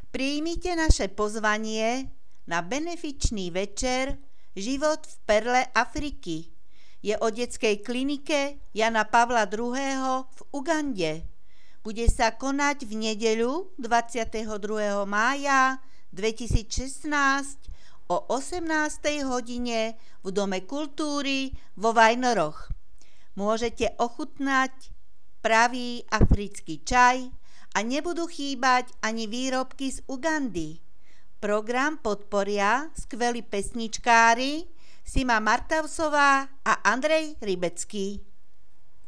Prijmite naše pozvanie na benefičný večer Život v perle Afriky. Je o detskej klinike Jana Pavla II. V Ugande. Bude sa konať v nedeľu 22. mája 2016 o 18. hodine v Dome kultúry vo Vajnoroch. Môžete ochutnať pravý africký čaj a nebudú chýbať ani výrobky z Ugandy. Program podporia skvelí pesničkári Sima Martausová a Andrej Rybecký.